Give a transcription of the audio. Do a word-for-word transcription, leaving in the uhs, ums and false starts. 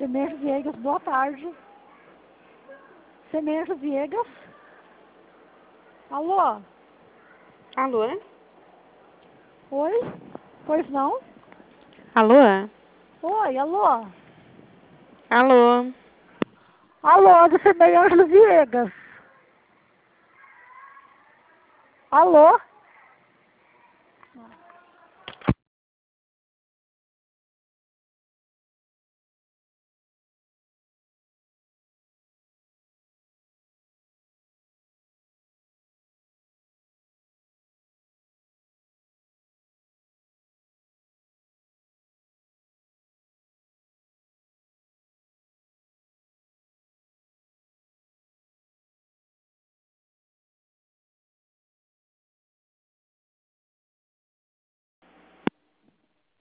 Semente Viegas, boa tarde. Semente Viegas. Alô? Alô? Oi? Pois não? Alô? Oi, alô? Alô? Alô, do Semente Ângelo Viegas. Alô?